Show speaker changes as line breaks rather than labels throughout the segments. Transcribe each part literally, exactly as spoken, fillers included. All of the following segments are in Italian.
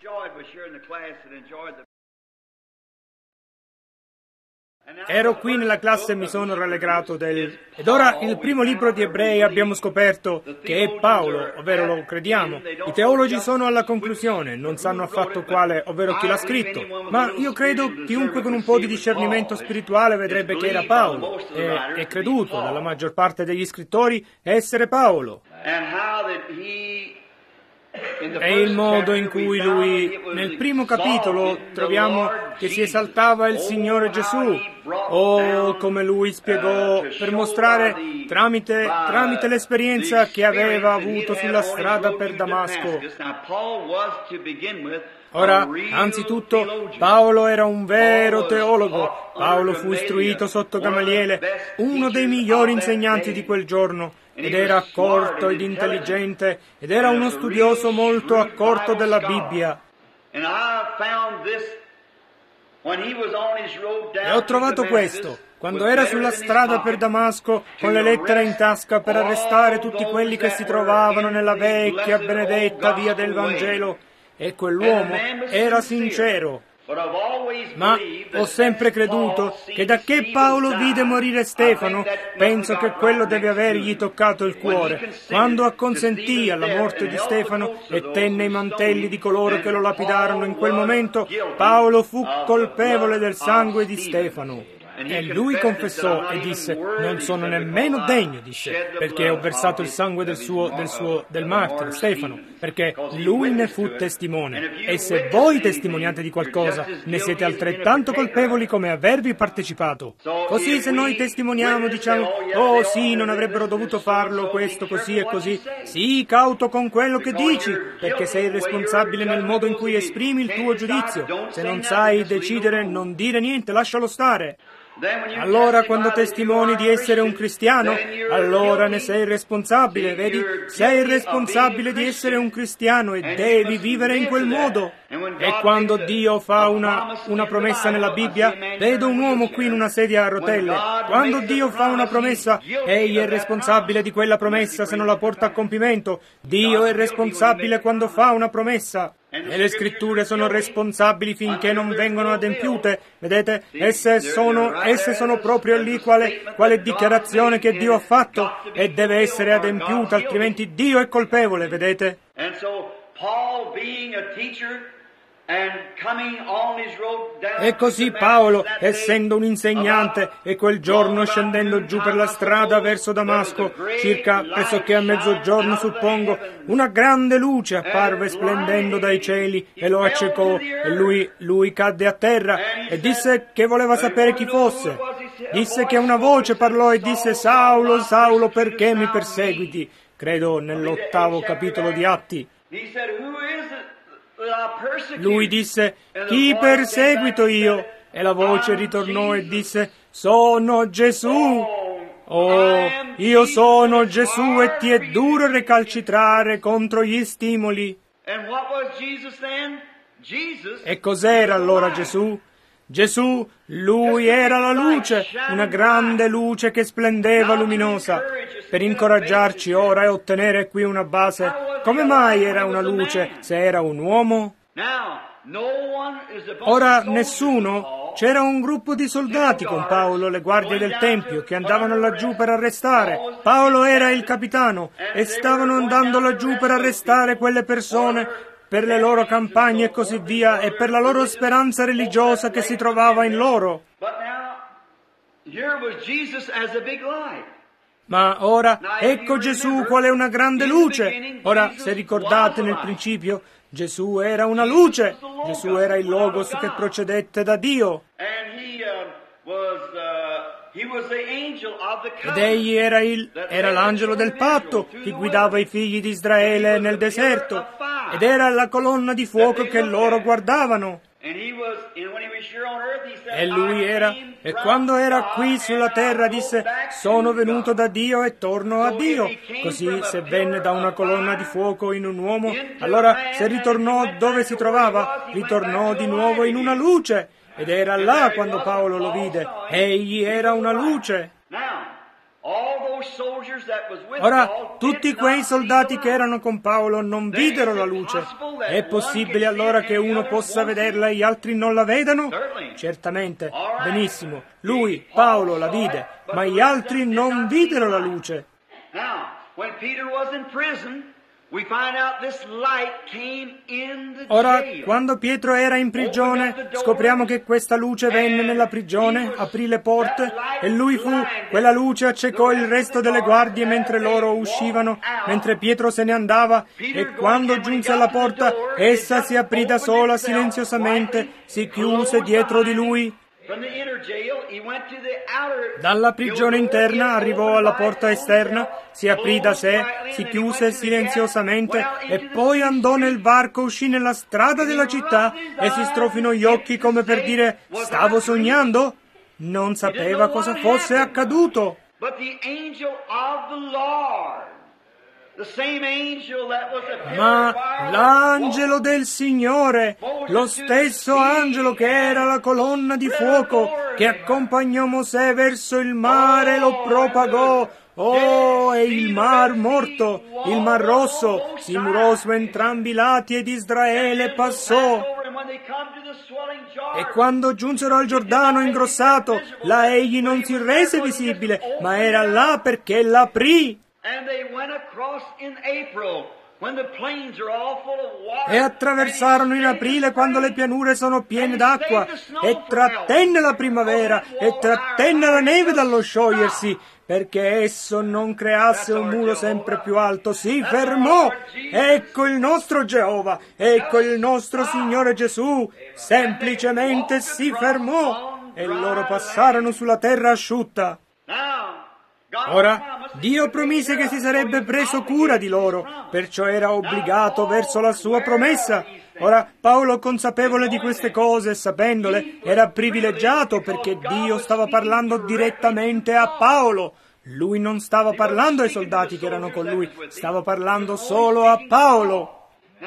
Ero qui nella classe e mi sono rallegrato del... Ed ora il primo libro di Ebrei abbiamo scoperto che è Paolo, ovvero lo crediamo. I teologi sono alla conclusione, non sanno affatto quale, ovvero chi l'ha scritto. Ma io credo chiunque con un po' di discernimento spirituale vedrebbe che era Paolo. E è creduto dalla maggior parte degli scrittori essere Paolo. E il modo in cui lui, nel primo capitolo, troviamo che si esaltava il Signore Gesù, o come lui spiegò per mostrare tramite, tramite l'esperienza che aveva avuto sulla strada per Damasco. Ora, anzitutto, Paolo era un vero teologo. Paolo fu istruito sotto Gamaliele, uno dei migliori insegnanti di quel giorno, ed era accorto ed intelligente, ed era uno studioso molto accorto della Bibbia. E ho trovato questo, quando era sulla strada per Damasco, con le lettere in tasca per arrestare tutti quelli che si trovavano nella vecchia benedetta via del Vangelo, e quell'uomo era sincero. Ma ho sempre creduto che da che Paolo vide morire Stefano, penso che quello deve avergli toccato il cuore. Quando acconsentì alla morte di Stefano e tenne i mantelli di coloro che lo lapidarono in quel momento, Paolo fu colpevole del sangue di Stefano. E lui confessò e disse: non sono nemmeno degno, disse, perché ho versato il sangue del suo, del suo, del martire, Stefano, perché lui ne fu testimone. E se voi testimoniate di qualcosa, ne siete altrettanto colpevoli come avervi partecipato. Così se noi testimoniamo, diciamo: oh sì, non avrebbero dovuto farlo, questo, così e così. Sii cauto con quello che dici, perché sei responsabile nel modo in cui esprimi il tuo giudizio. Se non sai decidere, non dire niente, lascialo stare. Allora, quando testimoni di essere un cristiano, allora ne sei responsabile, vedi? Sei responsabile di essere un cristiano e devi vivere in quel modo. E quando Dio fa una, una promessa nella Bibbia, vedo un uomo qui in una sedia a rotelle. Quando Dio fa una promessa, egli è responsabile di quella promessa se non la porta a compimento. Dio è responsabile quando fa una promessa. E le scritture sono responsabili finché non vengono adempiute. Vedete? Esse sono, esse sono proprio lì quale, quale dichiarazione che Dio ha fatto, e deve essere adempiuta, altrimenti Dio è colpevole, vedete? E così Paolo, essendo un insegnante, e quel giorno scendendo giù per la strada verso Damasco, circa pressoché a mezzogiorno suppongo, una grande luce apparve splendendo dai cieli e lo accecò, e lui, lui cadde a terra e disse che voleva sapere chi fosse. Disse che una voce parlò e disse: Saulo, Saulo, perché mi perseguiti? Credo nell'ottavo capitolo di Atti. Lui disse: chi perseguito io? E la voce ritornò e disse: sono Gesù. Oh, io sono Gesù e ti è duro recalcitrare contro gli stimoli. E cos'era allora Gesù? Gesù, lui era la luce, una grande luce che splendeva luminosa. Per incoraggiarci ora e ottenere qui una base, come mai era una luce se era un uomo? Ora nessuno, c'era un gruppo di soldati con Paolo, le guardie del Tempio, che andavano laggiù per arrestare. Paolo era il capitano e stavano andando laggiù per arrestare quelle persone per le loro campagne e così via, e per la loro speranza religiosa che si trovava in loro. Ma ora, ecco Gesù qual è una grande luce. Ora, se ricordate nel principio, Gesù era una luce. Gesù era il Logos che procedette da Dio. Ed egli era, il, era l'angelo del patto che guidava i figli di Israele nel deserto, ed era la colonna di fuoco che loro guardavano. E lui era, e quando era qui sulla terra disse: sono venuto da Dio e torno a Dio. Così se venne da una colonna di fuoco in un uomo, allora se ritornò dove si trovava, ritornò di nuovo in una luce. Ed era là quando Paolo lo vide. Egli era una luce. Ora, tutti quei soldati che erano con Paolo non videro la luce. È possibile allora che uno possa vederla e gli altri non la vedano? Certamente. Benissimo. Lui, Paolo, la vide, ma gli altri non videro la luce. Ora, quando Pietro era in prigione, scopriamo che questa luce venne nella prigione, aprì le porte, e lui fu, quella luce accecò il resto delle guardie mentre loro uscivano, mentre Pietro se ne andava, e quando giunse alla porta, essa si aprì da sola silenziosamente, si chiuse dietro di lui. Dalla prigione interna arrivò alla porta esterna, si aprì da sé, si chiuse silenziosamente e poi andò nel varco, uscì nella strada della città e si strofinò gli occhi come per dire: stavo sognando? Non sapeva cosa fosse accaduto. Ma l'angelo del Signore, lo stesso angelo che era la colonna di fuoco che accompagnò Mosè verso il mare, lo propagò. Oh, e il mar morto, il mar rosso, si murò su entrambi i lati ed Israele passò. E quando giunsero al Giordano ingrossato, là egli non si rese visibile, ma era là perché l'aprì. E attraversarono in aprile quando le pianure sono piene d'acqua, e trattenne la primavera, e trattenne la neve dallo sciogliersi, perché esso non creasse un muro sempre più alto. Si fermò. Ecco il nostro Geova, ecco il nostro Signore Gesù, semplicemente si fermò, e loro passarono sulla terra asciutta. Ora, Dio promise che si sarebbe preso cura di loro, perciò era obbligato verso la sua promessa. Ora, Paolo, consapevole di queste cose, sapendole, era privilegiato perché Dio stava parlando direttamente a Paolo. Lui non stava parlando ai soldati che erano con lui, stava parlando solo a Paolo.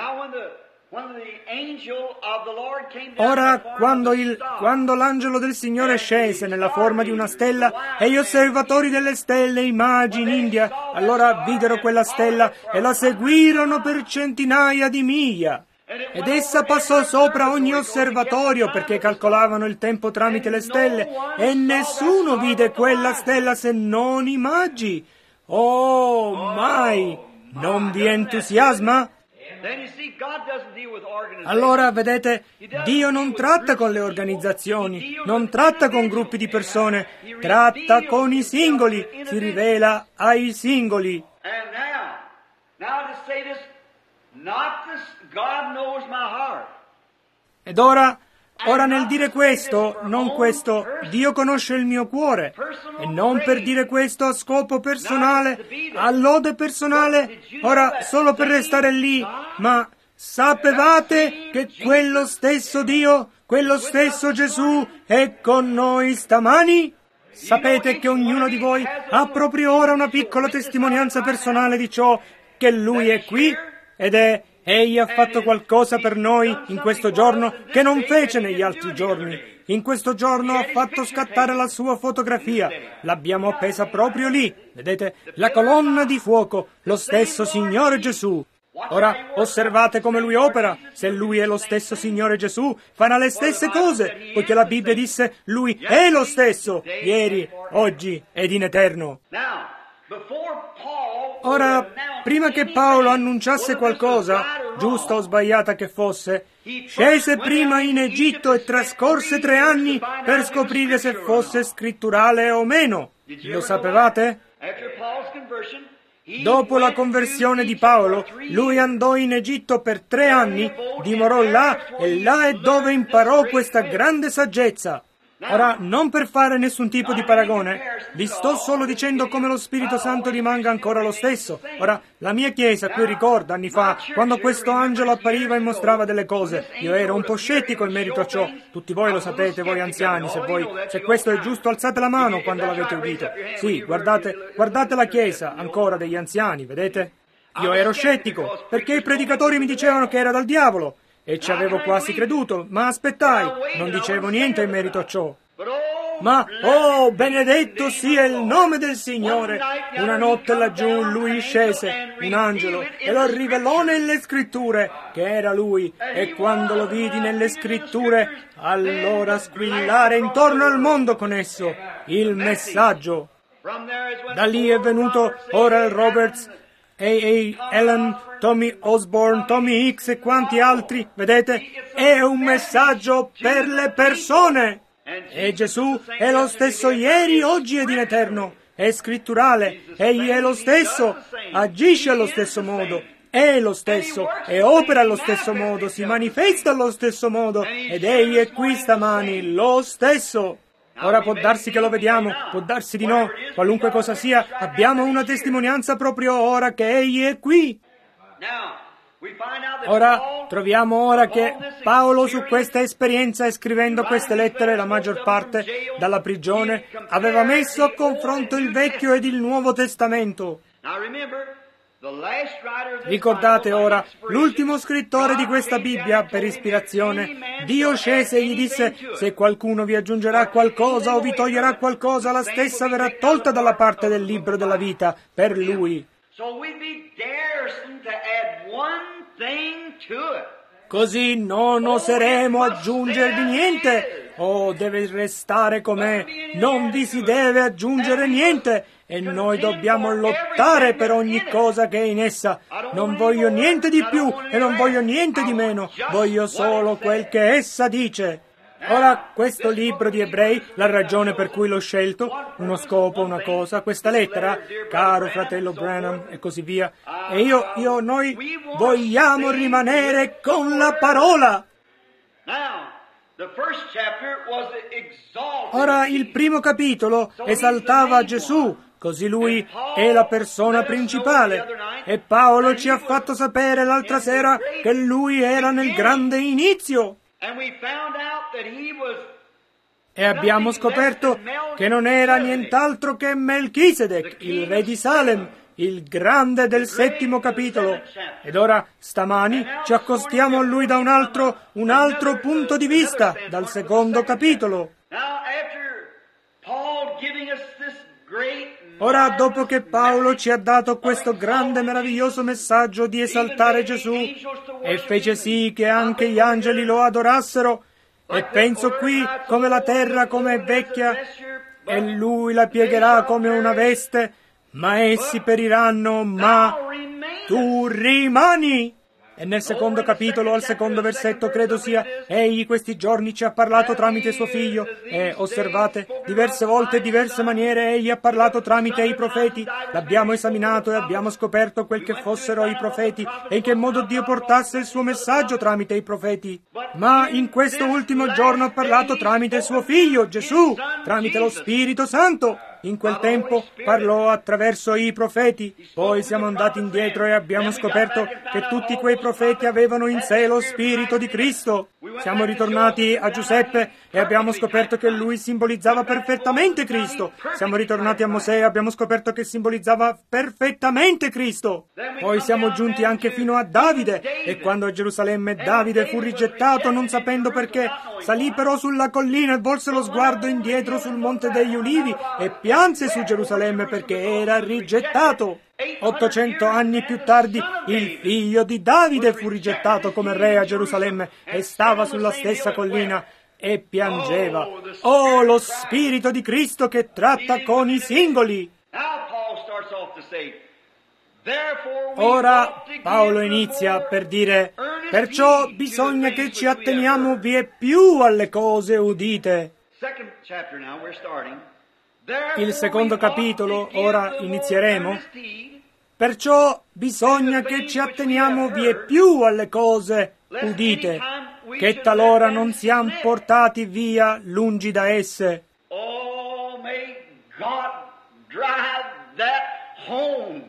Ora, quando, il, quando l'angelo del Signore scese nella forma di una stella e gli osservatori delle stelle, i magi in India, allora videro quella stella e la seguirono per centinaia di miglia. Ed essa passò sopra ogni osservatorio perché calcolavano il tempo tramite le stelle e nessuno vide quella stella se non i magi. Oh, mai! Non vi entusiasma? Allora, vedete, Dio non tratta con le organizzazioni, non tratta con gruppi di persone, tratta con i singoli, si rivela ai singoli. Ed ora, ora nel dire questo, non questo, Dio conosce il mio cuore, e non per dire questo a scopo personale, a lode personale, ora solo per restare lì, ma sapevate che quello stesso Dio, quello stesso Gesù è con noi stamani? Sapete che ognuno di voi ha proprio ora una piccola testimonianza personale di ciò, che Lui è qui, ed è Egli ha fatto qualcosa per noi in questo giorno che non fece negli altri giorni. In questo giorno ha fatto scattare la sua fotografia. L'abbiamo appesa proprio lì. Vedete? La colonna di fuoco, lo stesso Signore Gesù. Ora, osservate come Lui opera. Se Lui è lo stesso Signore Gesù, farà le stesse cose, poiché la Bibbia disse Lui è lo stesso, ieri, oggi ed in eterno. Ora, prima che Paolo annunciasse qualcosa, giusta o sbagliata che fosse, scese prima in Egitto e trascorse tre anni per scoprire se fosse scritturale o meno. Lo sapevate? Dopo la conversione di Paolo, lui andò in Egitto per tre anni, dimorò là e là è dove imparò questa grande saggezza. Ora, non per fare nessun tipo di paragone, vi sto solo dicendo come lo Spirito Santo rimanga ancora lo stesso. Ora, la mia chiesa qui ricorda anni fa, quando questo angelo appariva e mostrava delle cose. Io ero un po' scettico in merito a ciò. Tutti voi lo sapete, voi anziani, se voi, se questo è giusto, alzate la mano quando l'avete udito. Sì, guardate, guardate la chiesa, ancora degli anziani, vedete? Io ero scettico, perché i predicatori mi dicevano che era dal diavolo. E ci avevo quasi creduto, ma aspettai, non dicevo niente in merito a ciò. Ma, oh, benedetto sia il nome del Signore! Una notte laggiù lui scese, un angelo, e lo rivelò nelle scritture, che era lui, e quando lo vidi nelle scritture, allora squillare intorno al mondo con esso, il messaggio. Da lì è venuto Oral Roberts, A A Allen, Tommy Osborne, Tommy Hicks e quanti altri, vedete? È un messaggio per le persone. E Gesù è lo stesso ieri, oggi ed in eterno. È scritturale, egli è lo stesso, agisce allo stesso modo, è lo stesso e opera allo stesso modo, si manifesta allo stesso modo ed egli è qui stamani, lo stesso. Ora può darsi che lo vediamo, può darsi di no, qualunque cosa sia, abbiamo una testimonianza proprio ora che egli è qui. Ora troviamo ora che Paolo su questa esperienza e scrivendo queste lettere, la maggior parte dalla prigione, aveva messo a confronto il Vecchio ed il Nuovo Testamento. Ricordate ora, l'ultimo scrittore di questa Bibbia, per ispirazione, Dio scese e gli disse: se qualcuno vi aggiungerà qualcosa o vi toglierà qualcosa, la stessa verrà tolta dalla parte del libro della vita, per lui. Così non oseremo aggiungervi niente. Oh, deve restare com'è, non vi si deve aggiungere niente. E noi dobbiamo lottare per ogni cosa che è in essa. Non voglio niente di più e non voglio niente di meno. Voglio solo quel che essa dice. Ora, questo libro di Ebrei, la ragione per cui l'ho scelto, uno scopo, una cosa, questa lettera, caro fratello Branham e così via, e io, io, noi vogliamo rimanere con la parola. Ora, il primo capitolo esaltava Gesù, così lui è la persona principale, e Paolo ci ha fatto sapere l'altra sera che lui era nel grande inizio. E abbiamo scoperto che non era nient'altro che Melchisedec, il re di Salem, il grande del settimo capitolo. Ed ora, stamani, ci accostiamo a lui da un altro, un altro punto di vista, dal secondo capitolo. Ora, dopo che Paolo ci ha dato questo grande e meraviglioso messaggio di esaltare Gesù e fece sì che anche gli angeli lo adorassero, e penso qui come la terra come è vecchia e lui la piegherà come una veste, ma essi periranno, ma tu rimani. E nel secondo capitolo, al secondo versetto, credo sia, egli questi giorni ci ha parlato tramite suo figlio, e osservate, diverse volte e diverse maniere egli ha parlato tramite i profeti, l'abbiamo esaminato e abbiamo scoperto quel che fossero i profeti e in che modo Dio portasse il suo messaggio tramite i profeti. Ma in questo ultimo giorno ha parlato tramite suo figlio, Gesù, tramite lo Spirito Santo. In quel tempo parlò attraverso i profeti. Poi siamo andati indietro e abbiamo scoperto che tutti quei profeti avevano in sé lo Spirito di Cristo. Siamo ritornati a Giuseppe e abbiamo scoperto che lui simbolizzava perfettamente Cristo. Siamo ritornati a Mosè e abbiamo scoperto che simbolizzava perfettamente Cristo. Poi siamo giunti anche fino a Davide, e quando a Gerusalemme Davide fu rigettato non sapendo perché, salì però sulla collina e volse lo sguardo indietro sul monte degli Ulivi e pianse su Gerusalemme perché era rigettato. Ottocento anni più tardi il figlio di Davide fu rigettato come re a Gerusalemme e stava sulla stessa collina e piangeva. Oh, lo Spirito di Cristo che tratta con i singoli! Ora Paolo inizia per dire: perciò bisogna che ci atteniamo vie più alle cose udite. Il secondo capitolo, ora inizieremo. Perciò bisogna che ci atteniamo vie più alle cose udite, che talora non siamo portati via lungi da esse.
Oh, may God drive that home.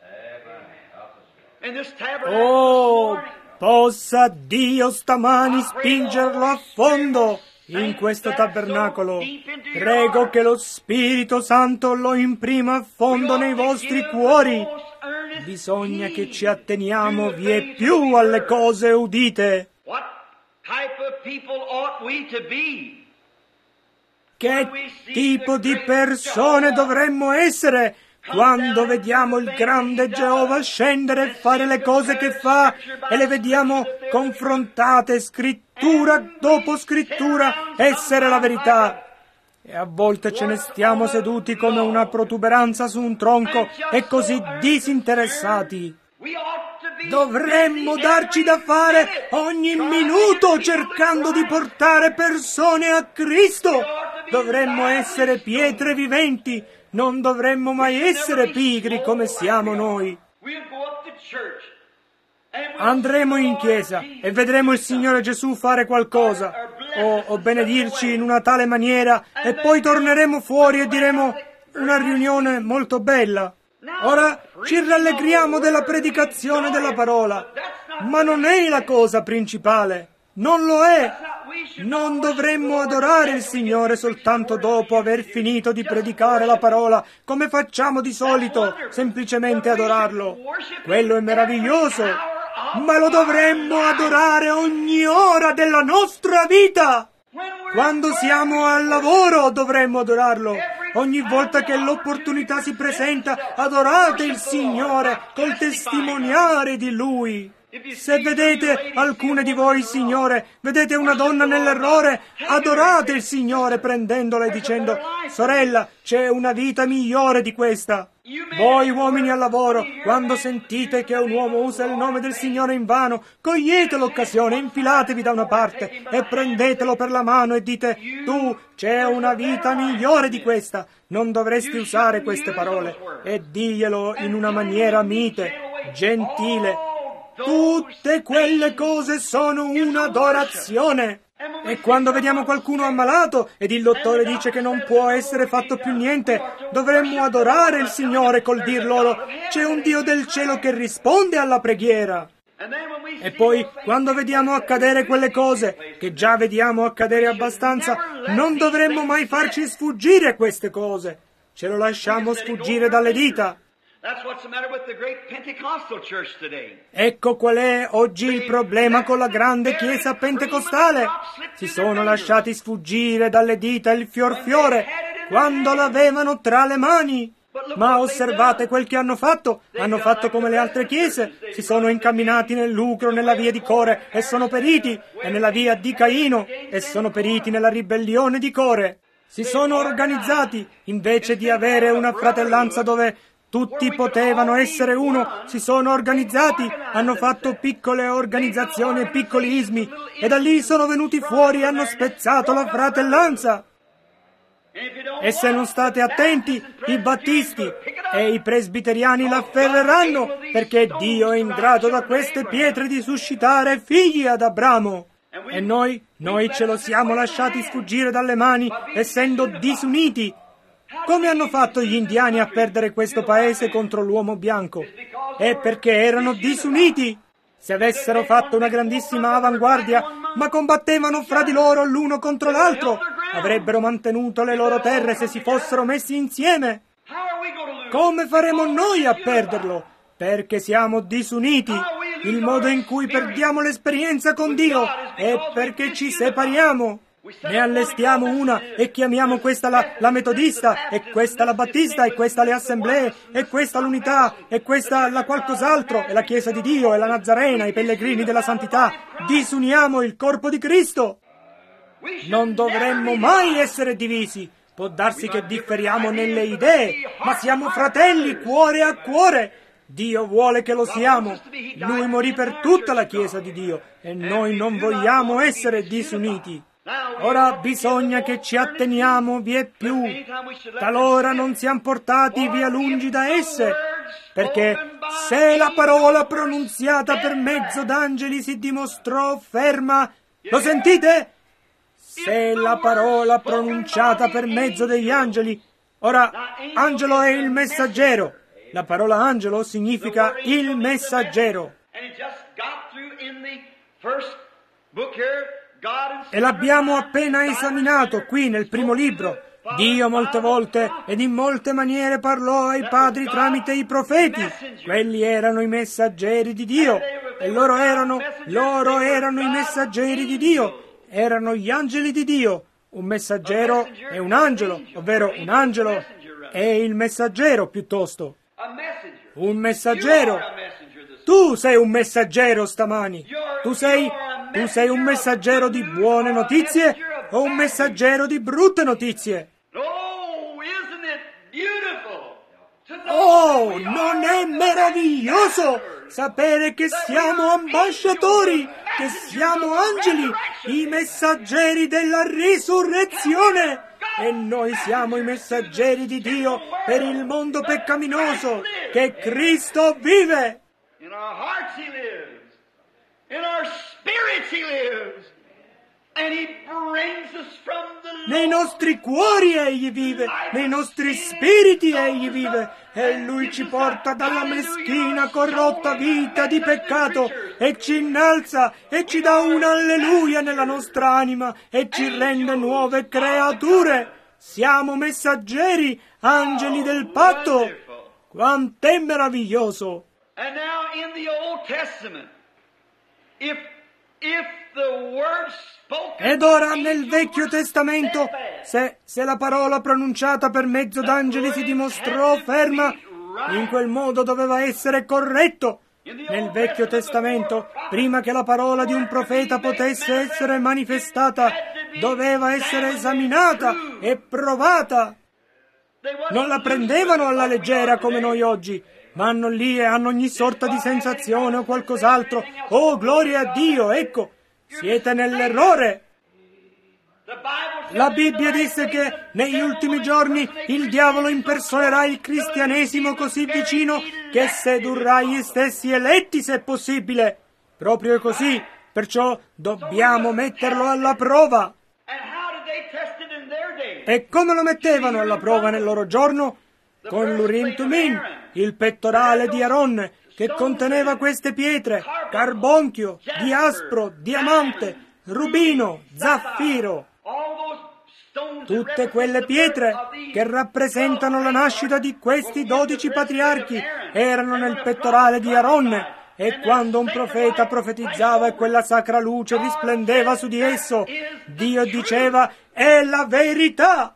In this tabernacle
Oh, possa Dio stamani spingerlo a fondo in questo tabernacolo. Prego che lo Spirito Santo lo imprima a fondo nei vostri cuori. Bisogna che ci atteniamo vie più alle cose udite.
What type of people ought we to be?
Che tipo di persone dovremmo essere quando vediamo il grande Geova scendere e fare le cose che fa e le vediamo confrontate scrittura dopo scrittura essere la verità? E a volte ce ne stiamo seduti come una protuberanza su un tronco e così disinteressati. Dovremmo darci da fare ogni minuto cercando di portare persone a Cristo. Dovremmo essere pietre viventi, non dovremmo mai essere pigri come siamo noi. Andremo in chiesa e vedremo il Signore Gesù fare qualcosa o, o benedirci in una tale maniera e poi torneremo fuori e diremo una riunione molto bella. Ora ci rallegriamo della predicazione della parola, ma non è la cosa principale, non lo è. Non dovremmo adorare il Signore soltanto dopo aver finito di predicare la parola, come facciamo di solito, semplicemente adorarlo. Quello è meraviglioso, ma lo dovremmo adorare ogni ora della nostra vita. Quando siamo al lavoro dovremmo adorarlo. Ogni volta che l'opportunità si presenta, adorate il Signore col testimoniare di Lui. Se vedete alcune di voi, Signore, vedete una donna nell'errore, adorate il Signore prendendola e dicendo: sorella, c'è una vita migliore di questa. Voi uomini al lavoro, quando sentite che un uomo usa il nome del Signore in vano, cogliete l'occasione, infilatevi da una parte e prendetelo per la mano e dite: tu, c'è una vita migliore di questa. Non dovresti usare queste parole e diglielo in una maniera mite, gentile. Tutte quelle cose sono un'adorazione. E quando vediamo qualcuno ammalato ed il dottore dice che non può essere fatto più niente, dovremmo adorare il Signore col dir loro: c'è un Dio del cielo che risponde alla preghiera. E poi, quando vediamo accadere quelle cose, che già vediamo accadere abbastanza, non dovremmo mai farci sfuggire queste cose. Ce lo lasciamo sfuggire dalle dita. Ecco qual è oggi il problema con la grande chiesa pentecostale. Si sono lasciati sfuggire dalle dita il fior fiore quando l'avevano tra le mani. Ma osservate quel che hanno fatto. Hanno fatto come le altre chiese. Si sono incamminati nel lucro, nella via di Core, e sono periti, e nella via di Caino, e sono periti nella ribellione di Core. Si sono organizzati, invece di avere una fratellanza dove tutti potevano essere uno, si sono organizzati, hanno fatto piccole organizzazioni e piccoli ismi, e da lì sono venuti fuori e hanno spezzato la fratellanza. E se non state attenti, i battisti e i presbiteriani l'afferreranno, perché Dio è in grado da queste pietre di suscitare figli ad Abramo. E noi, noi ce lo siamo lasciati sfuggire dalle mani, essendo disuniti. Come hanno fatto gli indiani a perdere questo paese contro l'uomo bianco? È perché erano disuniti. Se avessero fatto una grandissima avanguardia, ma combattevano fra di loro l'uno contro l'altro, avrebbero mantenuto le loro terre se si fossero messi insieme. Come faremo noi a perderlo? Perché siamo disuniti. Il modo in cui perdiamo l'esperienza con Dio è perché ci separiamo. Ne allestiamo una e chiamiamo questa la, la metodista, e questa la battista, e questa le assemblee, e questa l'unità, e questa la qualcos'altro, e la Chiesa di Dio, e la Nazarena, i pellegrini della santità. Disuniamo il corpo di Cristo. Non dovremmo mai essere divisi. Può darsi che differiamo nelle idee, ma siamo fratelli cuore a cuore. Dio vuole che lo siamo. Lui morì per tutta la Chiesa di Dio, e noi non vogliamo essere disuniti. Ora bisogna che ci atteniamo vie più, talora non siamo portati via lungi da esse, perché se la parola pronunziata per mezzo d'angeli si dimostrò ferma, lo sentite? Se la parola pronunciata per mezzo degli angeli, ora angelo è il messaggero, la parola angelo significa il messaggero. E l'abbiamo appena esaminato qui nel primo libro. Dio molte volte ed in molte maniere parlò ai padri tramite i profeti. Quelli erano i messaggeri di Dio. E loro erano, loro erano i messaggeri di Dio. Erano gli angeli di Dio. Un messaggero è un angelo, ovvero un angelo è il messaggero piuttosto. Un messaggero. Tu sei un messaggero stamani. Tu sei, tu sei un messaggero di buone notizie o un messaggero di brutte notizie? Oh, non è meraviglioso sapere che siamo ambasciatori, che siamo angeli, i messaggeri della risurrezione, e noi siamo i messaggeri di Dio per il mondo peccaminoso, che Cristo vive.
In our hearts He lives. In our spirits He lives. And He brings us from the
Nei nostri cuori Egli vive, nei nostri spiriti Egli vive, e Lui ci porta dalla meschina, corrotta vita di peccato e ci innalza e ci dà un alleluia nella nostra anima e ci rende nuove creature. Siamo messaggeri, angeli del patto. Quant'è meraviglioso!
And now in the Old Testament, if if the word spoken
Ed ora nel Vecchio Testamento, se, se la parola pronunciata per mezzo d'angeli si dimostrò ferma, in quel modo doveva essere corretto. Nel Vecchio Testamento, prima che la parola di un profeta potesse essere manifestata, doveva essere esaminata e provata. Non la prendevano alla leggera come noi oggi. Vanno lì e hanno ogni sorta di sensazione o qualcos'altro. Oh, gloria a Dio, ecco, siete nell'errore. La Bibbia disse che negli ultimi giorni il diavolo impersonerà il cristianesimo così vicino che sedurrà gli stessi eletti, se possibile. Proprio così, perciò dobbiamo metterlo alla prova. E come lo mettevano alla prova nel loro giorno? Con l'Urim Tumim, il pettorale di Aaron, che conteneva queste pietre: carbonchio, diaspro, diamante, rubino, zaffiro. Tutte quelle pietre che rappresentano la nascita di questi dodici patriarchi erano nel pettorale di Aaron, e quando un profeta profetizzava e quella sacra luce risplendeva su di esso, Dio diceva: è la verità.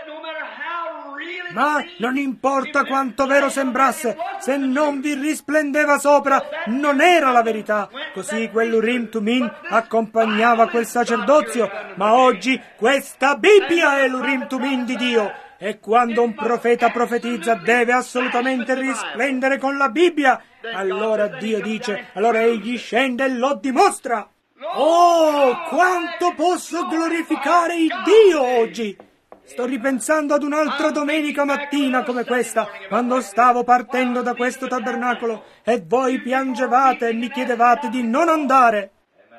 Ma non importa quanto vero sembrasse, se non vi risplendeva sopra, non era la verità. Così quell'Urim Tumim accompagnava quel sacerdozio, ma oggi questa Bibbia è l'Urim Tumim di Dio. E quando un profeta profetizza deve assolutamente risplendere con la Bibbia, allora Dio dice, allora egli scende e lo dimostra. Oh, quanto posso glorificare il Dio oggi! Sto ripensando ad un'altra domenica mattina come questa, quando stavo partendo da questo tabernacolo, e voi piangevate e mi chiedevate di non andare.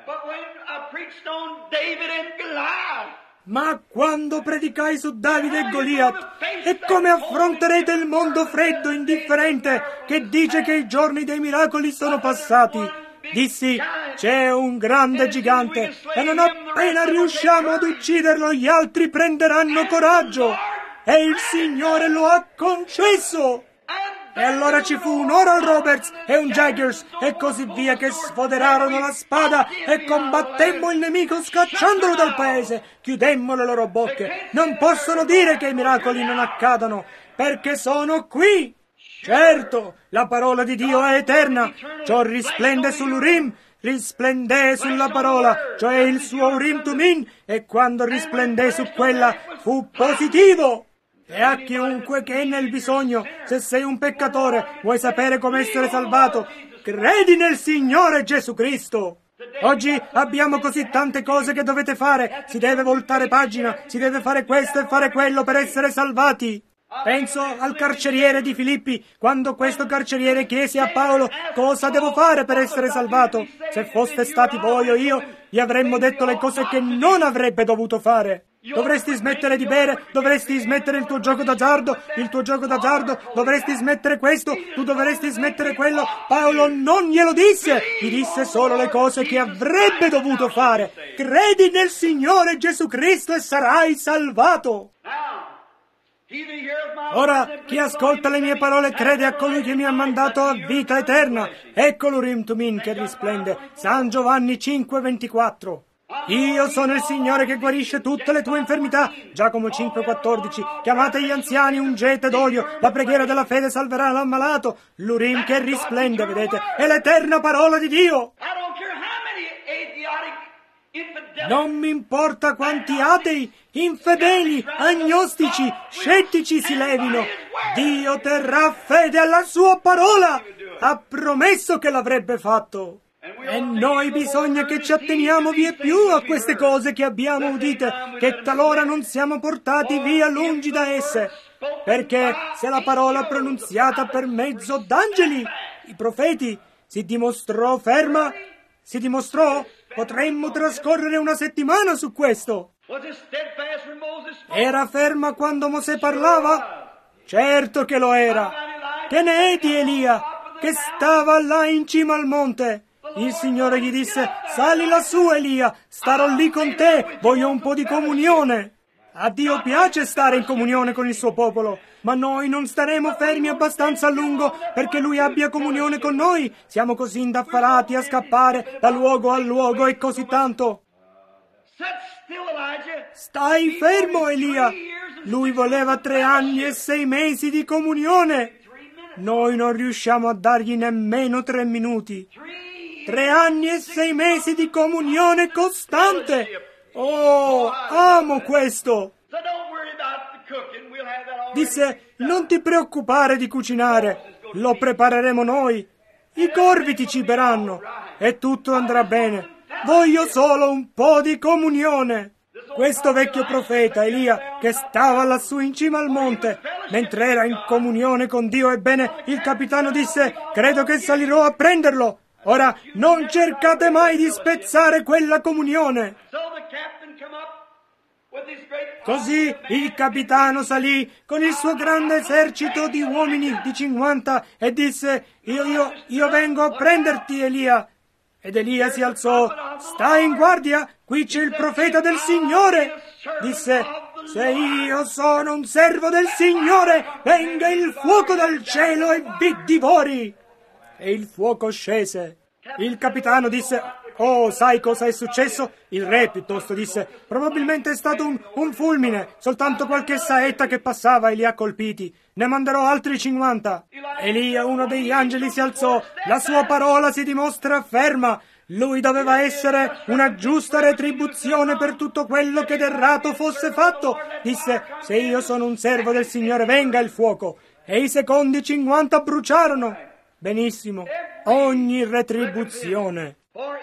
Ma quando predicai su Davide e Goliat, e come affronterete il mondo freddo e indifferente che dice che i giorni dei miracoli sono passati? Dissi, c'è un grande gigante e non appena riusciamo ad ucciderlo gli altri prenderanno coraggio, e il Signore lo ha concesso. E allora ci fu un Oral Roberts e un Jaggers e così via, che sfoderarono la spada e combattemmo il nemico scacciandolo dal paese, chiudemmo le loro bocche. Non possono dire che i miracoli non accadano, perché sono qui. Certo, la parola di Dio è eterna, ciò risplende sull'Urim, risplendé sulla parola, cioè il suo Urim Tumim, e quando risplendé su quella fu positivo. E a chiunque che è nel bisogno, se sei un peccatore, vuoi sapere come essere salvato, credi nel Signore Gesù Cristo. Oggi abbiamo così tante cose che dovete fare, si deve voltare pagina, si deve fare questo e fare quello per essere salvati. Penso al carceriere di Filippi, quando questo carceriere chiese a Paolo cosa devo fare per essere salvato. Se foste stati voi o io, gli avremmo detto le cose che non avrebbe dovuto fare. Dovresti smettere di bere, dovresti smettere il tuo gioco d'azzardo, il tuo gioco d'azzardo, dovresti smettere questo, tu dovresti smettere quello. Paolo non glielo disse, gli disse solo le cose che avrebbe dovuto fare. Credi nel Signore Gesù Cristo e sarai salvato. Ora, chi ascolta le mie parole crede a colui che mi ha mandato a vita eterna. Ecco l'Urim Tumim che risplende. San Giovanni cinque ventiquattro. Io sono il Signore che guarisce tutte le tue infermità. Giacomo cinque quattordici. Chiamate gli anziani, ungete d'olio. La preghiera della fede salverà l'ammalato. L'Urim che risplende, vedete, è l'eterna parola di Dio. Non mi importa quanti atei, infedeli, agnostici, scettici si levino. Dio terrà fede alla sua parola. Ha promesso che l'avrebbe fatto. E noi bisogna che ci atteniamo vie più a queste cose che abbiamo udite, che talora non siamo portati via lungi da esse. Perché se la parola pronunziata per mezzo d'angeli, i profeti, si dimostrò ferma, si dimostrò, potremmo trascorrere una settimana su questo. Era ferma quando Mosè parlava? Certo che lo era. Che ne è di Elia, che stava là in cima al monte? Il Signore gli disse: sali lassù, Elia, starò lì con te, voglio un po' di comunione. A Dio piace stare in comunione con il suo popolo, ma noi non staremo fermi abbastanza a lungo perché Lui abbia comunione con noi. Siamo così indaffarati a scappare da luogo a luogo e così tanto. Stai fermo, Elia. Lui voleva tre anni e sei mesi di comunione. Noi non riusciamo a dargli nemmeno tre minuti. Tre anni e sei mesi di comunione costante. Oh, amo questo. Disse: non ti preoccupare di cucinare, lo prepareremo noi. I corvi ti ciberanno e tutto andrà bene. Voglio solo un po' di comunione. Questo vecchio profeta, Elia, che stava lassù in cima al monte, mentre era in comunione con Dio, ebbene, il capitano disse: credo che salirò a prenderlo. Ora, non cercate mai di spezzare quella comunione. Così il capitano salì con il suo grande esercito di uomini di cinquanta e disse: io, io, io vengo a prenderti, Elia. Ed Elia si alzò: stai in guardia, qui c'è il profeta del Signore. Disse: se io sono un servo del Signore, venga il fuoco dal cielo e vi divori. E il fuoco scese. Il capitano disse: oh, sai cosa è successo? Il re piuttosto disse: probabilmente è stato un, un fulmine, soltanto qualche saetta che passava e li ha colpiti. Ne manderò altri cinquanta. Elia, uno degli angeli, si alzò. La sua parola si dimostra ferma. Lui doveva essere una giusta retribuzione per tutto quello che d'errato fosse fatto. Disse: se io sono un servo del Signore, venga il fuoco. E i secondi cinquanta bruciarono. Benissimo, ogni retribuzione.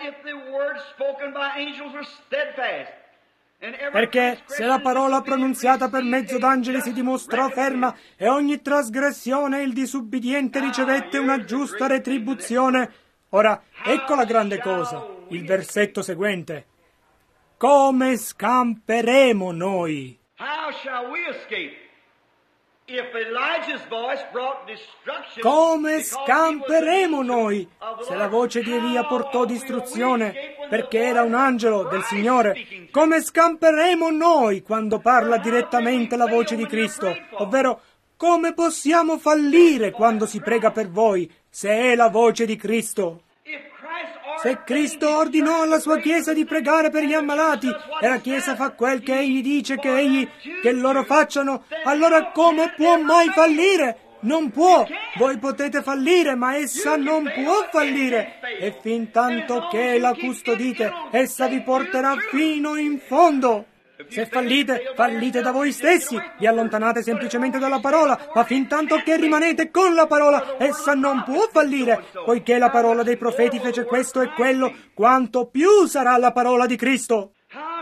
Perché se la parola pronunziata per mezzo d'angeli si dimostrò ferma e ogni trasgressione il disubbidiente ricevette una giusta retribuzione. Ora, ecco la grande cosa, il versetto seguente. Come scamperemo noi?
How shall we escape? If Elijah's voice brought destruction,
come scamperemo noi se la voce di Elia portò distruzione perché era un angelo del Signore? Come scamperemo noi quando parla direttamente la voce di Cristo? Ovvero, come possiamo fallire quando si prega per voi se è la voce di Cristo? Se Cristo ordinò alla sua Chiesa di pregare per gli ammalati e la Chiesa fa quel che Egli dice che Egli, che loro facciano, allora come può mai fallire? Non può. Voi potete fallire, ma essa non può fallire. E fin tanto che la custodite, essa vi porterà fino in fondo. Se fallite, fallite da voi stessi, vi allontanate semplicemente dalla parola, ma fin tanto che rimanete con la parola, essa non può fallire, poiché la parola dei profeti fece questo e quello, quanto più sarà la parola di Cristo.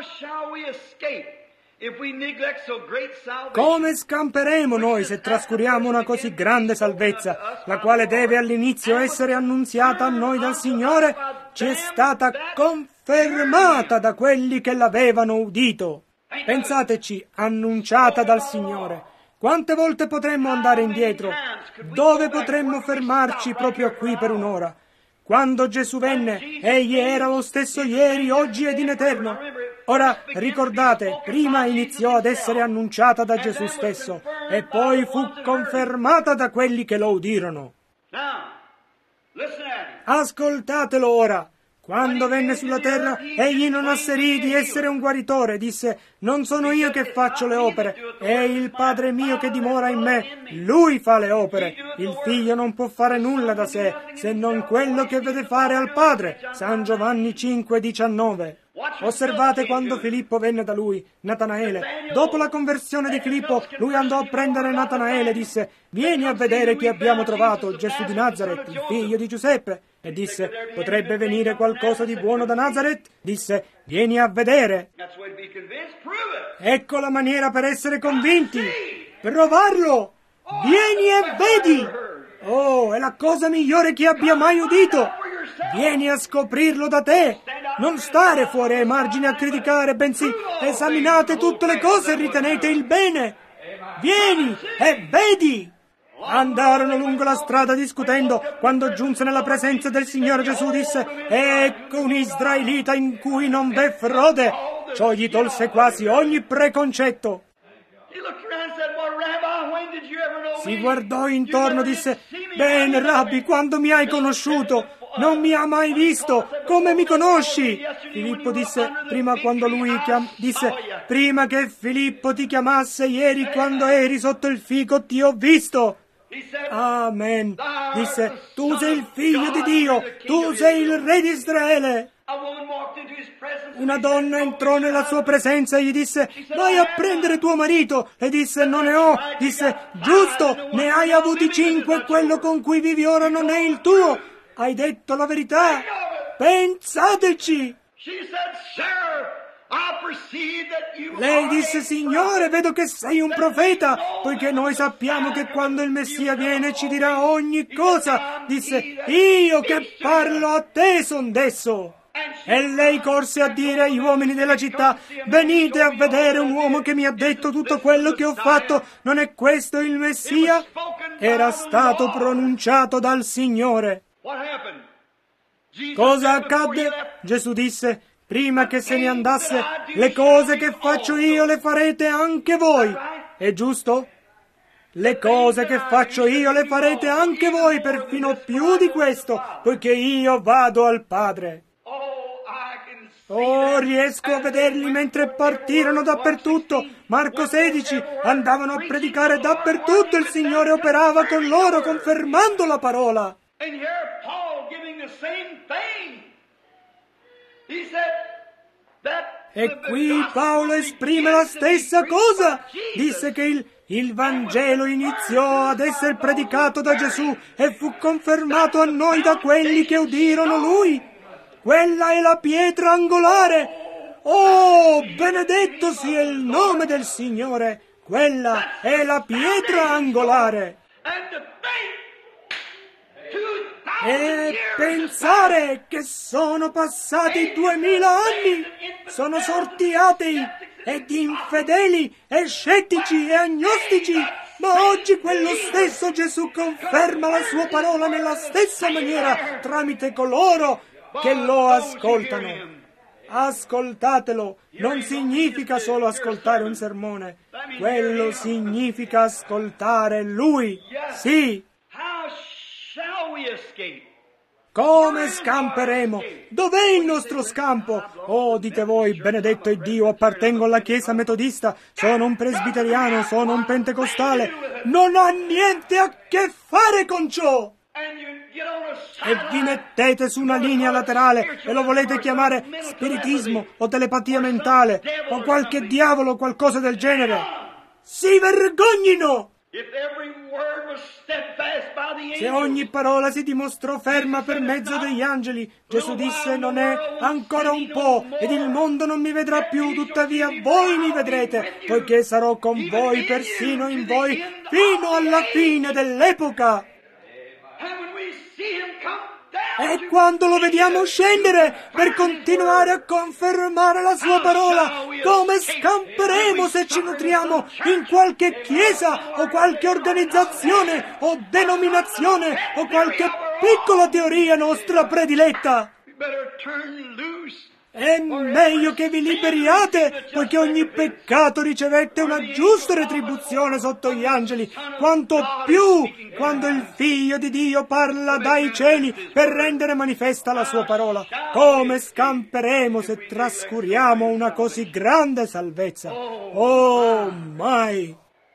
Come scamperemo noi se trascuriamo una così grande salvezza, la quale deve all'inizio essere annunziata a noi dal Signore, ci è stata confermata da quelli che l'avevano udito. Pensateci, annunciata dal Signore. Quante volte potremmo andare indietro? Dove potremmo fermarci proprio qui per un'ora? Quando Gesù venne, Egli era lo stesso ieri, oggi ed in eterno. Ora, ricordate, prima iniziò ad essere annunciata da Gesù stesso e poi fu confermata da quelli che lo udirono. Ascoltatelo ora. Quando venne sulla terra, egli non asserì di essere un guaritore, disse: non sono io che faccio le opere, è il Padre mio che dimora in me, lui fa le opere. Il figlio non può fare nulla da sé, se non quello che vede fare al Padre. San Giovanni cinque diciannove. Osservate quando Filippo venne da lui, Natanaele. Dopo la conversione di Filippo, lui andò a prendere Natanaele e disse: vieni a vedere chi abbiamo trovato, Gesù di Nazaret, il figlio di Giuseppe. E disse: potrebbe venire qualcosa di buono da Nazaret? Disse: vieni a vedere. Ecco la maniera per essere convinti. Provarlo. Vieni e vedi. Oh, è la cosa migliore che abbia mai udito. Vieni a scoprirlo da te. Non stare fuori ai margini a criticare, bensì esaminate tutte le cose e ritenete il bene. Vieni e vedi. Andarono lungo la strada discutendo. Quando giunse nella presenza del Signore Gesù disse: ecco un israelita in cui non v'è frode. Ciò gli tolse quasi ogni preconcetto. Si guardò intorno, disse: bene, Rabbi, quando mi hai conosciuto? Non mi ha mai visto. Come mi conosci? Filippo disse: prima quando lui chiam... disse: prima che Filippo ti chiamasse ieri quando eri sotto il fico ti ho visto. Amen. Disse: tu sei il figlio di Dio, tu sei il re di Israele. Una donna entrò nella sua presenza e gli disse: vai a prendere tuo marito. E disse: non ne ho. Disse: giusto, ne hai avuti cinque, quello con cui vivi ora non è il tuo. Hai detto la verità. Pensateci. Lei disse: Signore, vedo che sei un profeta, poiché noi sappiamo che quando il Messia viene ci dirà ogni cosa. Disse: io che parlo a te son desso. E lei corse a dire agli uomini della città: venite a vedere un uomo che mi ha detto tutto quello che ho fatto. Non è questo il Messia? Era stato pronunciato dal Signore. Cosa accadde? Gesù disse: prima che se ne andasse, le cose che faccio io le farete anche voi. È giusto? Le cose che faccio io le farete anche voi, perfino più di questo, poiché io vado al Padre. Oh, riesco a vederli mentre partirono dappertutto. Marco sedici, andavano a predicare dappertutto, il Signore operava con loro, confermando la parola. E qui Paolo esprime la stessa cosa. Disse che il, il Vangelo iniziò ad essere predicato da Gesù e fu confermato a noi da quelli che udirono Lui. Quella è la pietra angolare. Oh, benedetto sia il nome del Signore. Quella è la pietra angolare. E pensare che sono passati duemila anni, sono sorti atei ed infedeli e scettici e agnostici, ma oggi quello stesso Gesù conferma la sua parola nella stessa maniera tramite coloro che lo ascoltano. Ascoltatelo, non significa solo ascoltare un sermone, quello significa ascoltare Lui, sì. Come scamperemo? Dov'è il nostro scampo? Oh, dite voi, benedetto è Dio, appartengo alla Chiesa metodista, sono un presbiteriano, sono un pentecostale. Non ha niente a che fare con ciò! E vi mettete su una linea laterale e lo volete chiamare spiritismo o telepatia mentale o qualche diavolo o qualcosa del genere. Si vergognino! Se ogni parola si dimostrò ferma per mezzo degli angeli, Gesù disse: non è ancora un po' ed il mondo non mi vedrà più, tuttavia voi mi vedrete, poiché sarò con voi persino in voi fino alla fine dell'epoca. E quando lo vediamo scendere per continuare a confermare la sua parola, come scamperemo se ci nutriamo in qualche chiesa o qualche organizzazione o denominazione o qualche piccola teoria nostra prediletta? È meglio che vi liberiate, poiché ogni peccato ricevette una giusta retribuzione sotto gli angeli, quanto più quando il Figlio di Dio parla dai cieli per rendere manifesta la sua parola. Come scamperemo se trascuriamo una così grande salvezza? Oh, mai!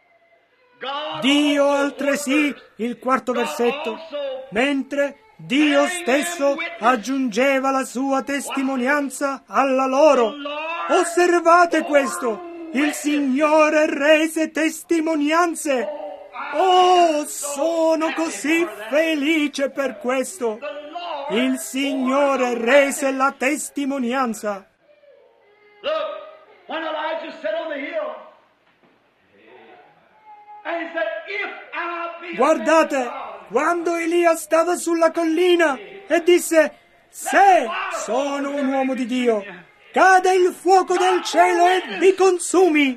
Dio altresì, il quarto versetto, mentre Dio stesso aggiungeva la sua testimonianza alla loro. Osservate questo! Il Signore rese testimonianze. Oh, sono così felice per questo! Il Signore rese la testimonianza. Guardate, quando Elia stava sulla collina e disse: se sono un uomo di Dio, cade il fuoco del cielo e vi consumi.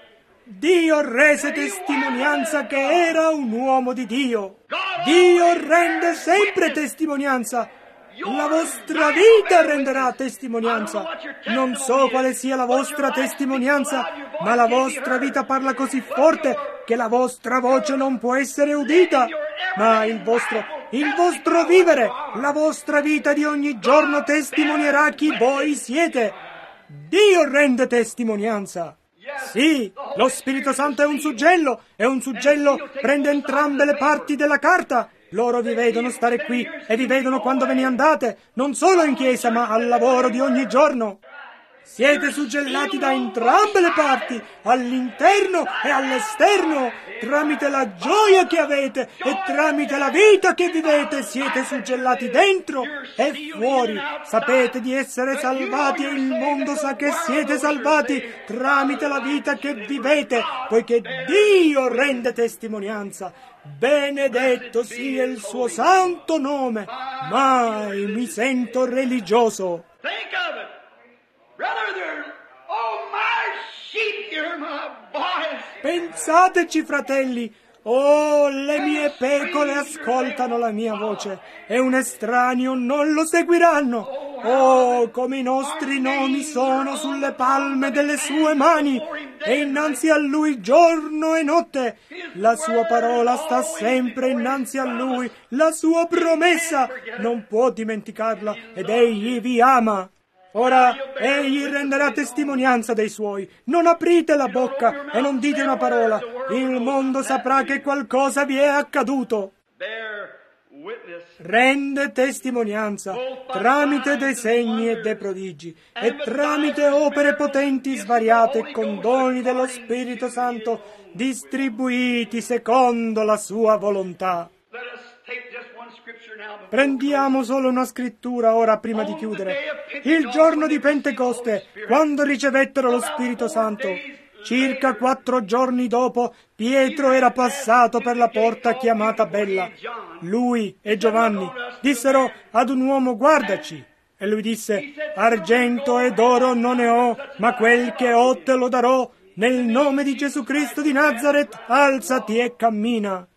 Dio rese testimonianza che era un uomo di Dio. Dio rende sempre testimonianza. La vostra vita renderà testimonianza. Non so quale sia la vostra testimonianza, ma la vostra vita parla così forte che la vostra voce non può essere udita. Ma il vostro, il vostro vivere, la vostra vita di ogni giorno testimonierà chi voi siete. Dio rende testimonianza. Sì, lo Spirito Santo è un suggello, e un suggello prende entrambe le parti della carta. Loro vi vedono stare qui e vi vedono quando ve ne andate, non solo in chiesa, ma al lavoro di ogni giorno. Siete suggellati da entrambe le parti, all'interno e all'esterno, tramite la gioia che avete e tramite la vita che vivete. Siete suggellati dentro e fuori. Sapete di essere salvati e il mondo sa che siete salvati tramite la vita che vivete, poiché Dio rende testimonianza. Benedetto sia il suo santo nome. Mai mi sento religioso.
Think of it. Brother, there, oh my sheep hear my voice.
Pensateci, fratelli. Oh, le mie pecore ascoltano la mia voce e un estraneo non lo seguiranno. Oh, come i nostri nomi sono sulle palme delle sue mani e innanzi a lui giorno e notte. La sua parola sta sempre innanzi a lui, la sua promessa non può dimenticarla ed egli vi ama. Ora egli renderà testimonianza dei suoi. Non aprite la bocca e non dite una parola. Il mondo saprà che qualcosa vi è accaduto. Rende testimonianza tramite dei segni e dei prodigi e tramite opere potenti svariate con doni dello Spirito Santo distribuiti secondo la sua volontà. Prendiamo solo una scrittura ora prima di chiudere. Il giorno di Pentecoste, quando ricevettero lo Spirito Santo, circa quattro giorni dopo, Pietro era passato per la porta chiamata Bella. Lui e Giovanni dissero ad un uomo: guardaci. E lui disse: argento ed oro non ne ho, ma quel che ho te lo darò. Nel nome di Gesù Cristo di Nazaret, alzati e cammina.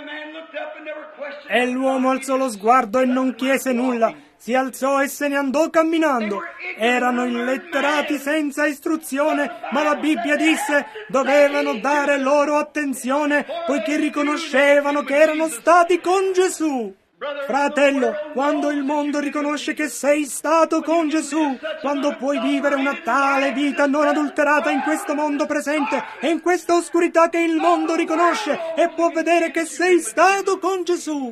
E l'uomo alzò lo sguardo e non chiese nulla. Si alzò e se ne andò camminando. Erano illetterati senza istruzione, ma la Bibbia disse dovevano dare loro attenzione, poiché riconoscevano che erano stati con Gesù. Fratello, quando il mondo riconosce che sei stato con Gesù, quando puoi vivere una tale vita non adulterata in questo mondo presente e in questa oscurità che il mondo riconosce e può vedere che sei stato con Gesù,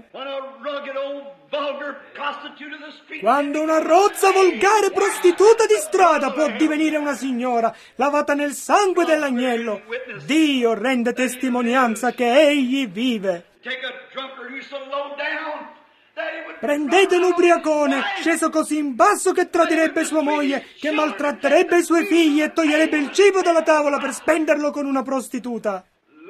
quando una rozza volgare prostituta di strada può divenire una signora lavata nel sangue dell'agnello, Dio rende testimonianza che egli vive. Prendete un ubriacone, sceso così in basso che tradirebbe sua moglie, che maltratterebbe i suoi figli e toglierebbe il cibo dalla tavola per spenderlo con una prostituta.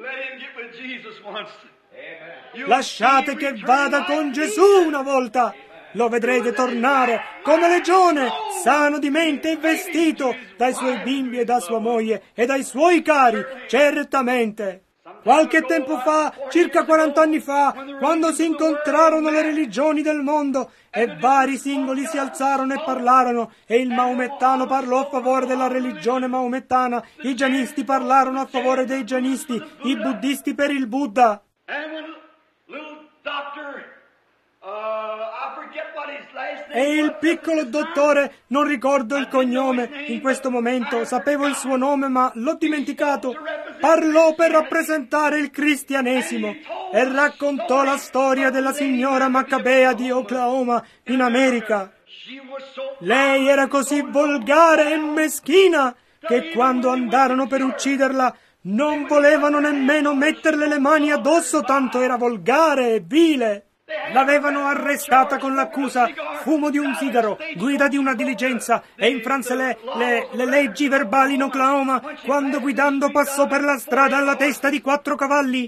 Lasciate che vada con Gesù una volta. Lo vedrete tornare come legione, sano di mente e vestito, dai suoi bimbi e da sua moglie e dai suoi cari, certamente. Qualche tempo fa, circa quaranta anni fa, quando si incontrarono le religioni del mondo e vari singoli si alzarono e parlarono, e il maomettano parlò a favore della religione maomettana, i gianisti parlarono a favore dei gianisti, i buddisti per il Buddha. E il piccolo dottore, non ricordo il cognome in questo momento, sapevo il suo nome ma l'ho dimenticato, parlò per rappresentare il cristianesimo e raccontò la storia della signora Maccabea di Oklahoma in America. Lei era così volgare e meschina che quando andarono per ucciderla non volevano nemmeno metterle le mani addosso, tanto era volgare e vile. L'avevano arrestata con l'accusa fumo di un sigaro, guida di una diligenza e infranse le, le, le leggi verbali in Oklahoma quando guidando passò per la strada alla testa di quattro cavalli.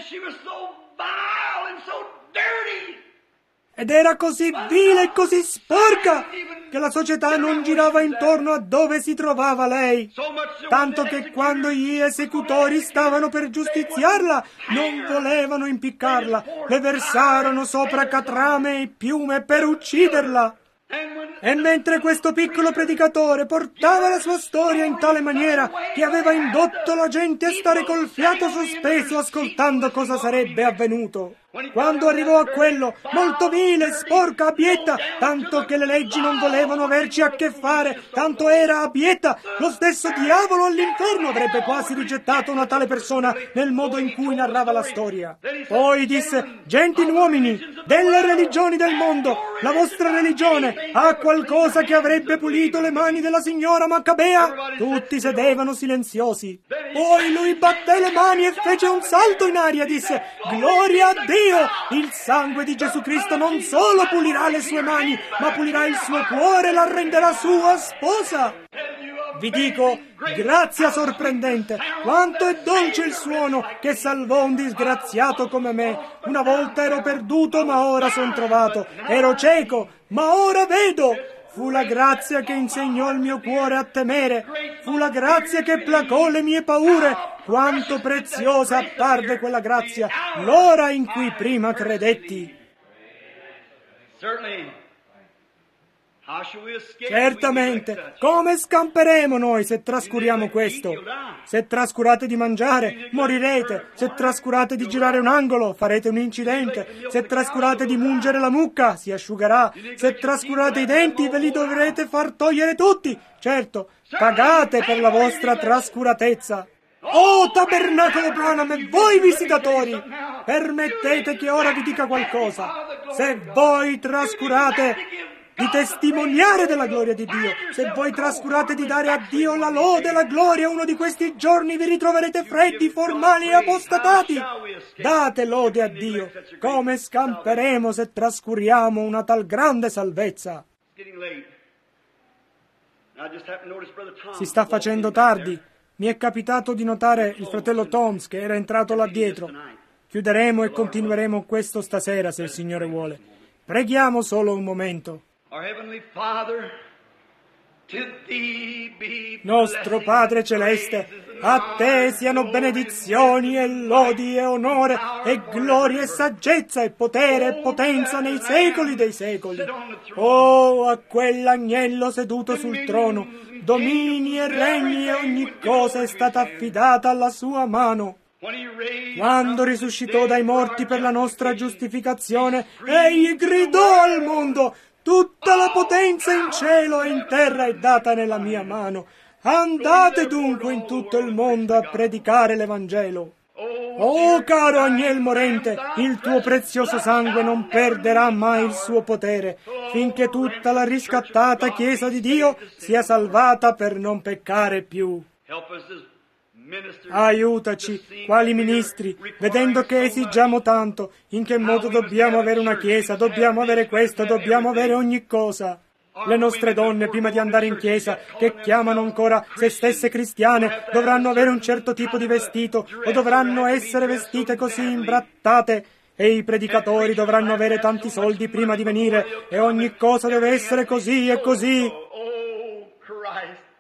Ed era così vile e così sporca che la società non girava intorno a dove si trovava lei, tanto che quando gli esecutori stavano per giustiziarla non volevano impiccarla, le versarono sopra catrame e piume per ucciderla. E mentre questo piccolo predicatore portava la sua storia in tale maniera che aveva indotto la gente a stare col fiato sospeso ascoltando cosa sarebbe avvenuto, quando arrivò a quello, molto vile, sporca, abietta, tanto che le leggi non volevano averci a che fare, tanto era abietta, lo stesso diavolo all'inferno avrebbe quasi rigettato una tale persona nel modo in cui narrava la storia. Poi disse: gentiluomini, delle religioni del mondo, la vostra religione ha qualcosa che avrebbe pulito le mani della signora Maccabea? Tutti sedevano silenziosi. Poi lui batté le mani e fece un salto in aria, disse: gloria a Dio! Il sangue di Gesù Cristo non solo pulirà le sue mani, ma pulirà il suo cuore e la renderà sua sposa. Vi dico, grazia sorprendente, quanto è dolce il suono che salvò un disgraziato come me. Una volta ero perduto, ma ora son trovato. Ero cieco, ma ora vedo. Fu la grazia che insegnò il mio cuore a temere. Fu la grazia che placò le mie paure. Quanto preziosa apparve quella grazia, l'ora in cui prima credetti. Certamente, come scamperemo noi se trascuriamo questo? Se trascurate di mangiare, morirete. Se trascurate di girare un angolo, farete un incidente. Se trascurate di mungere la mucca, si asciugherà. Se trascurate i denti, ve li dovrete far togliere tutti. Certo, pagate per la vostra trascuratezza. Oh, Tabernacolo Branham e voi visitatori, permettete che ora vi dica qualcosa. Se voi trascurate di testimoniare della gloria di Dio, se voi trascurate di dare a Dio la lode e la gloria, uno di questi giorni vi ritroverete freddi, formali e apostatati. Date lode a Dio. Come scamperemo se trascuriamo una tal grande salvezza? Si sta facendo tardi. Mi è capitato di notare il fratello Toms che era entrato là dietro. Chiuderemo e continueremo questo stasera, se il Signore vuole. Preghiamo solo un momento. Nostro Padre Celeste, a Te siano benedizioni e lodi e onore e gloria e saggezza e potere e potenza nei secoli dei secoli. Oh, a quell'agnello seduto sul trono, domini e regni e ogni cosa è stata affidata alla sua mano. Quando risuscitò dai morti per la nostra giustificazione, egli gridò al mondo: tutta la potenza in cielo e in terra è data nella mia mano. Andate dunque in tutto il mondo a predicare l'Evangelo. Oh, caro agnel morente, il tuo prezioso sangue non perderà mai il suo potere, finché tutta la riscattata Chiesa di Dio sia salvata per non peccare più. Aiutaci, quali ministri, vedendo che esigiamo tanto, in che modo dobbiamo avere una chiesa, dobbiamo avere questo, dobbiamo avere ogni cosa. Le nostre donne, prima di andare in chiesa, che chiamano ancora se stesse cristiane, dovranno avere un certo tipo di vestito, o dovranno essere vestite così imbrattate, e i predicatori dovranno avere tanti soldi prima di venire, e ogni cosa deve essere così e così.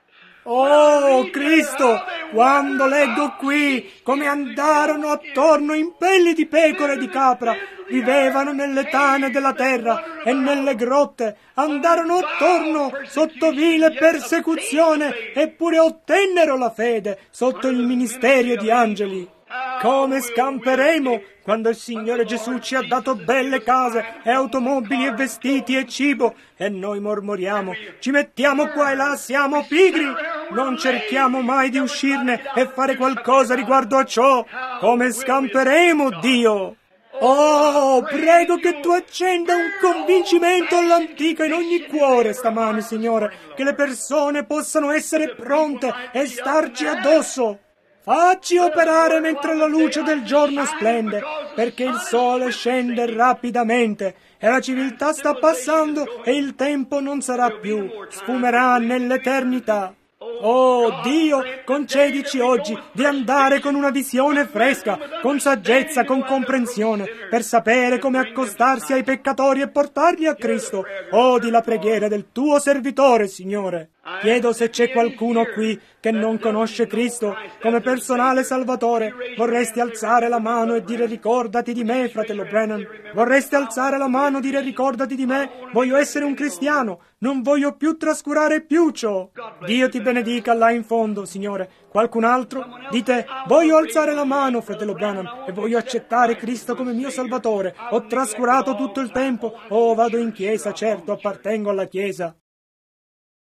Oh, Cristo, quando leggo qui come andarono attorno in pelli di pecora e di capra, vivevano nelle tane della terra e nelle grotte, andarono attorno sotto vile persecuzione, eppure ottennero la fede sotto il ministerio di angeli. Come scamperemo quando il Signore Gesù ci ha dato belle case e automobili e vestiti e cibo e noi mormoriamo, ci mettiamo qua e là, siamo pigri, non cerchiamo mai di uscirne e fare qualcosa riguardo a ciò. Come scamperemo, Dio? Oh, prego che tu accenda un convincimento all'antica in ogni cuore stamani, Signore, che le persone possano essere pronte e starci addosso. Facci operare mentre la luce del giorno splende, perché il sole scende rapidamente e la civiltà sta passando e il tempo non sarà più, sfumerà nell'eternità. Oh Dio, concedici oggi di andare con una visione fresca, con saggezza, con comprensione, per sapere come accostarsi ai peccatori e portarli a Cristo. Odi la preghiera del tuo servitore, Signore. Chiedo se c'è qualcuno qui che non conosce Cristo come personale Salvatore. Vorresti alzare la mano e dire ricordati di me, fratello Brennan. Vorresti alzare la mano e dire ricordati di me. Voglio essere un cristiano. Non voglio più trascurare più ciò. Dio ti benedica là in fondo, Signore. Qualcun altro? Dite, voglio alzare la mano, fratello Branham, e voglio accettare Cristo come mio Salvatore. Ho trascurato tutto il tempo. Oh, vado in chiesa, certo, appartengo alla chiesa.